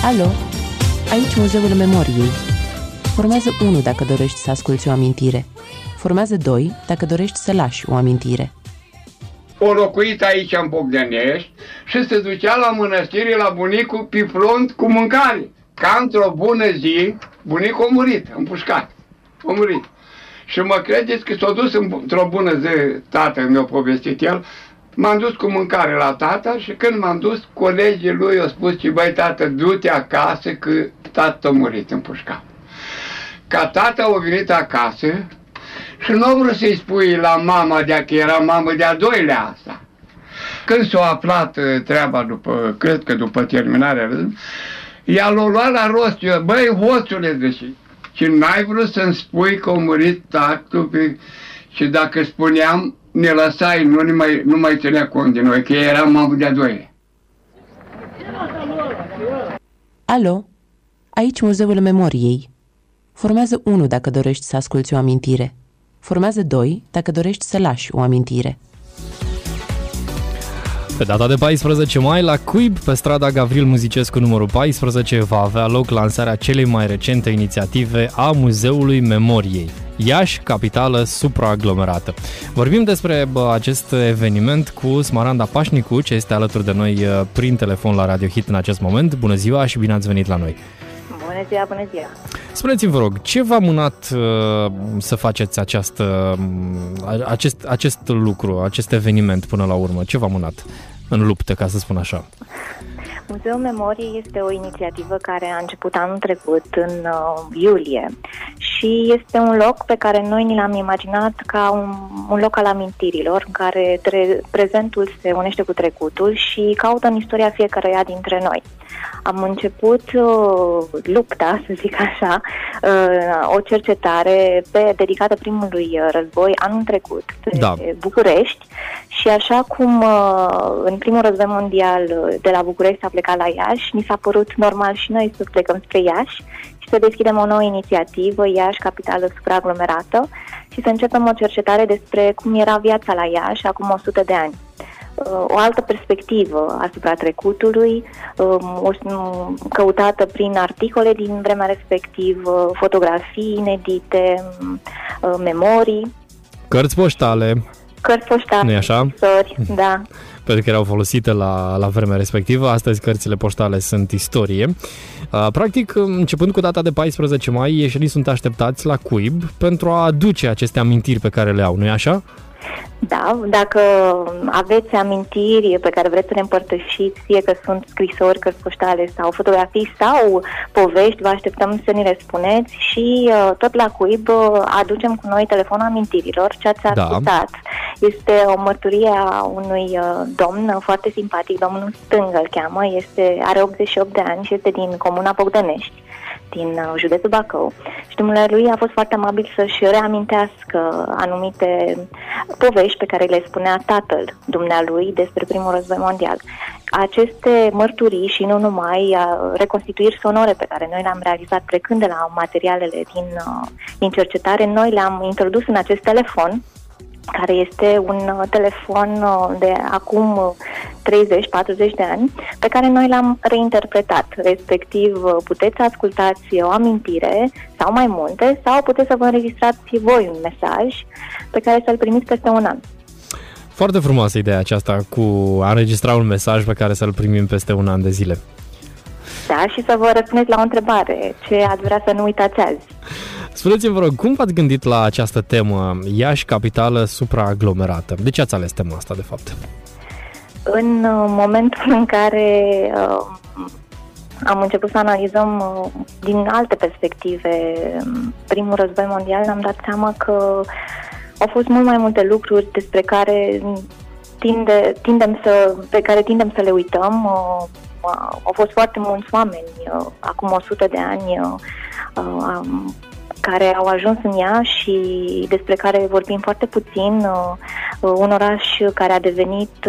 Alo, aici Muzeul Memoriei. Formează 1 dacă dorești să asculți o amintire. Formează 2 dacă dorești să lași o amintire. O locuit aici în Bogdanești și se ducea la mănăstire la bunicul pe front cu mâncare. Ca într-o bună zi, bunicul a murit, împușcat. A murit. Și mă credeți că s-a dus într-o bună zi, tatăl mi-a povestit el, m-am dus cu mâncare la tata și când m-am dus, colegii lui au spus că, băi, tată, du-te acasă că tata a murit împușcat. Ca tata a venit acasă și nu a vrut să-i spui la mama de-a că era mamă de-a doilea asta. Când s-a aflat treaba, cred că după terminarea rândului, ea l-a luat la rost, eu, băi, hoțule, și n-ai vrut să-mi spui că a murit tactul și dacă spuneam, ne lăsai, nu mai ținea cont de noi, că era mamă de-a doilea. Alo, aici Muzeul Memoriei. Formează 1 dacă dorești să asculți o amintire. Formează 2 dacă dorești să lași o amintire. Pe data de 14 mai, la Cuib, pe strada Gavril Muzicescu numărul 14, va avea loc lansarea celei mai recente inițiative a Muzeului Memoriei. Iași, capitală supraaglomerată. Vorbim despre acest eveniment cu Smaranda Pașnicu, ce este alături de noi prin telefon la Radio Hit în acest moment. Bună ziua și bine ați venit la noi! Bună ziua, bună ziua! Spuneți-mi, vă rog, ce v-a mânat să faceți acest lucru, acest eveniment până la urmă? Ce v-a mânat în luptă, ca să spun așa? Muzeul Memoriei este o inițiativă care a început anul trecut, în iulie, și este un loc pe care noi ni l-am imaginat ca un loc al amintirilor, în care prezentul se unește cu trecutul și caută în istoria fiecăruia dintre noi. Am început lupta, să zic așa, o cercetare dedicată primului război anul trecut pe București și așa cum în primul război mondial de la București s-a plecat la Iași, mi s-a părut normal și noi să plecăm spre Iași și să deschidem o nouă inițiativă, Iași, capitală supraaglomerată, și să începem o cercetare despre cum era viața la Iași acum 100 de ani. O altă perspectivă asupra trecutului, căutată prin articole din vremea respectivă, fotografii inedite, memorii. Cărți poștale. Nu-i așa? Istori, da. Pentru că erau folosite la vremea respectivă. Astăzi cărțile poștale sunt istorie. Practic, începând cu data de 14 mai, ieșenii sunt așteptați la Cuib pentru a aduce aceste amintiri pe care le au, nu-i așa? Da, dacă aveți amintiri pe care vreți să le împărtășiți, fie că sunt scrisori, cărți poștale sau fotografii sau povești, vă așteptăm să ni le spuneți și tot la Cuib aducem cu noi telefonul amintirilor. Ce ați ascultat este o mărturie a unui domn foarte simpatic, domnul Stângă îl cheamă, are 88 de ani și este din comuna Bogdanești, din județul Bacău, și dumnealui a fost foarte amabil să-și reamintească anumite povești pe care le spunea tatăl dumnealui despre primul război mondial. Aceste mărturii și nu numai, reconstituiri sonore pe care noi le-am realizat plecând de la materialele din cercetare, noi le-am introdus în acest telefon, care este un telefon de acum 30-40 de ani, pe care noi l-am reinterpretat. Respectiv, puteți să ascultați o amintire sau mai multe, sau puteți să vă înregistrați voi un mesaj pe care să-l primiți peste un an. Foarte frumoasă ideea aceasta cu a înregistra un mesaj pe care să-l primim peste un an de zile. Da, și să vă răspundeți la o întrebare. Ce ați vrea să nu uitați azi? Spuneți-mi, vă rog, cum v-ați gândit la această temă, Iași, capitală supraaglomerată? De ce ați ales tema asta, de fapt? În momentul în care am început să analizăm din alte perspective primul război mondial, ne-am dat seama că au fost mult mai multe lucruri despre care tindem să le uităm. Au fost foarte mulți oameni acum 100 de ani care au ajuns în ea și despre care vorbim foarte puțin. Un oraș care a devenit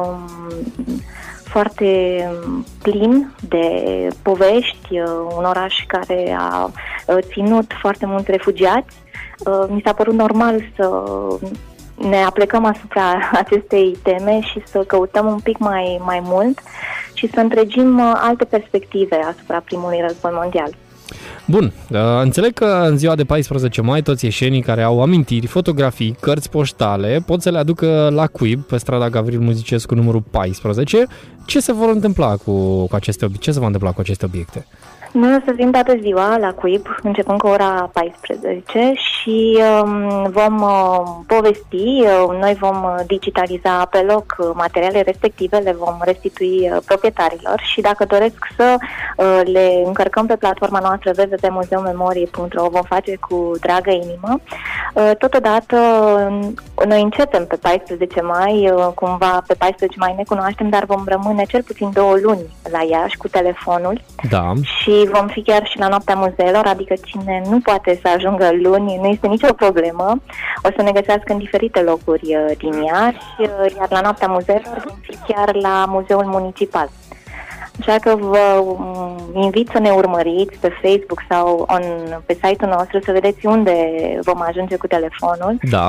foarte plin de povești, un oraș care a ținut foarte mulți refugiați. Mi s-a părut normal ne aplecăm asupra acestei teme și să căutăm un pic mai mult și să întregim alte perspective asupra primului război mondial. Bun, înțeleg că în ziua de 14 mai toți ieșenii care au amintiri, fotografii, cărți poștale pot să le aducă la Cuib, pe strada Gavril Muzicescu numărul 14. Ce se va întâmpla cu aceste obiecte? Noi o să fim toată ziua la Cuib, începând cu ora 14 și vom povesti, noi vom digitaliza pe loc materiale respective, le vom restitui proprietarilor și dacă doresc să le încărcăm pe platforma noastră www.muzeumemoriei.ro, vom face cu dragă inimă. Totodată, noi începem pe 14 mai, cumva pe 14 mai ne cunoaștem, dar vom rămâne cel puțin 2 luni la Iași cu telefonul. Da. Și vom fi chiar și la Noaptea Muzeelor, adică cine nu poate să ajungă luni, nu este nicio problemă. O să ne găsească în diferite locuri din Iași, iar la Noaptea Muzeelor vom fi chiar la Muzeul Municipal. Așa că vă invit să ne urmăriți pe Facebook sau pe site-ul nostru să vedeți unde vom ajunge cu telefonul. Da.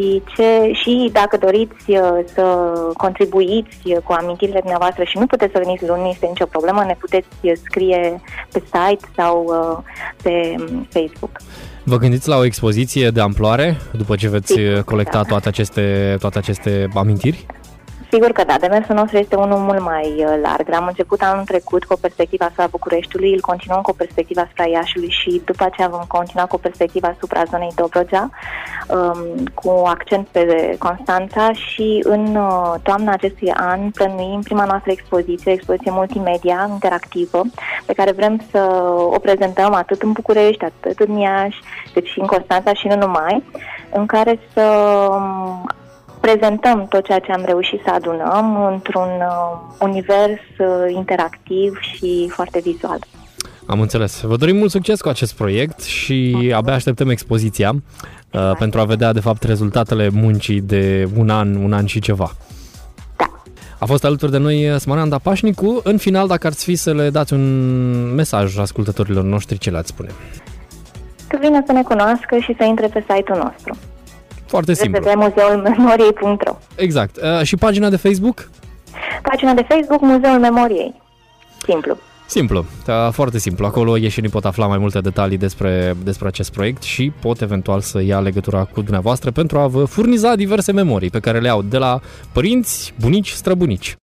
Și dacă doriți să contribuiți cu amintirile dumneavoastră și nu puteți să veniți luni, nu este nicio problemă, ne puteți scrie pe site sau pe Facebook. Vă gândiți la o expoziție de amploare după ce veți colecta toate aceste amintiri? Sigur că da, demersul nostru este unul mult mai larg. Am început anul trecut cu o perspectivă asupra Bucureștiului, îl continuăm cu o perspectivă asupra Iașiului și după aceea vom continua cu o perspectivă asupra zonei Dobrogea, cu accent pe Constanța și în toamna acestui an plănuim prima noastră expoziție multimedia interactivă, pe care vrem să o prezentăm atât în București, atât în Iași, cât și în Constanța și nu numai, în care să prezentăm tot ceea ce am reușit să adunăm într-un univers interactiv și foarte vizual. Am înțeles. Vă dorim mult succes cu acest proiect și abia așteptăm expoziția pentru a vedea, de fapt, rezultatele muncii de un an și ceva. Da. A fost alături de noi Smaranda Pașnicu. În final, dacă ați fi să le dați un mesaj ascultătorilor noștri, ce le-ați spune? Că vină să ne cunoască și să intre pe site-ul nostru. Foarte simplu. www.muzeulmemoriei.ro. Exact. Și pagina de Facebook? Pagina de Facebook Muzeul Memoriei. Simplu. Foarte simplu. Acolo ieșenii pot afla mai multe detalii despre acest proiect și pot eventual să ia legătura cu dumneavoastră pentru a vă furniza diverse memorii pe care le au de la părinți, bunici, străbunici.